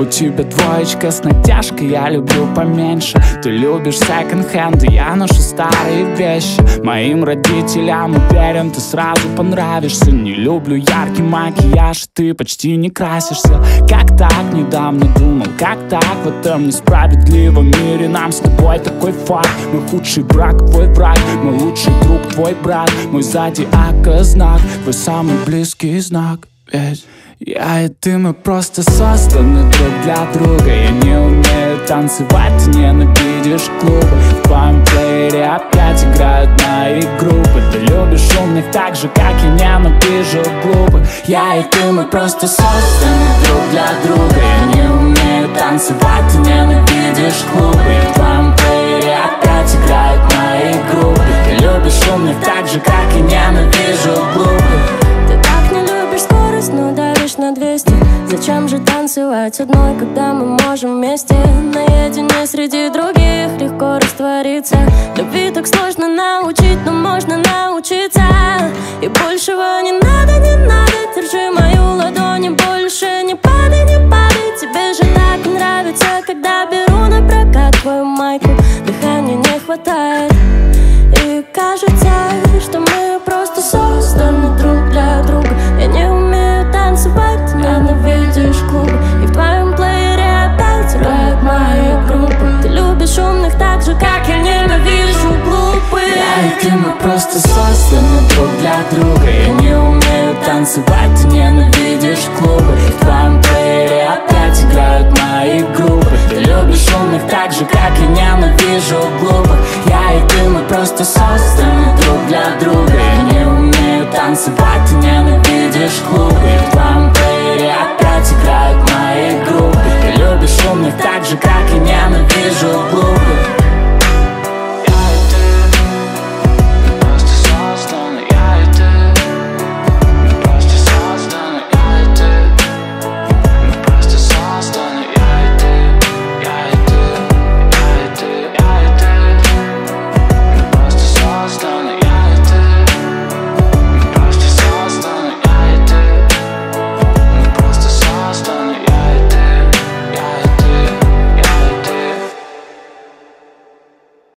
тебя двоечка с натяжкой, я люблю поменьше. Ты любишь секонд-хенд, и я ношу старые вещи. Моим родителям уверен, ты сразу понравишься. Не люблю яркий макияж, ты почти не красишься. Как так, недавно думал, как так в этом несправедливом мире нам с тобой такой факт. Мой худший враг, твой враг, мой лучший друг, твой брат. Мой зодиака знак, твой самый близкий знак. Ведь я и ты, мы просто созданы друг для друга. Я не умею танцевать, ты ненавидишь клубы. В твоем плеере опять играют мои группы. Ты любишь умных так же, как я ненавижу глупых. Я и ты, мы просто созданы друг для друга. Я не умею танцевать, ты ненавидишь клубы. В твоем плеере опять играют мои группы. Ты любишь умных так же, как я ненавижу глупых. Но давишь на 200. Зачем же танцевать одной, когда мы можем вместе? Наедине среди других легко раствориться. Любви так сложно научить, но можно научиться. И большего не надо, не надо. Держи мою ладонь и больше не падай, не падай. Тебе же так нравится, когда беру на прокат твою майку. Дыхания не хватает. И кажется, что мы просто созданы друг для друга. Я не умею танцевать, ненавидишь клубы. И в твоем плеере опять играют мои группы. Ты любишь умных так же, как я ненавижу глупых. Я и ты, мы просто созданы друг для друга. Я не умею танцевать, ты ненавидишь клубы. И в твоем плеере опять играют мои группы.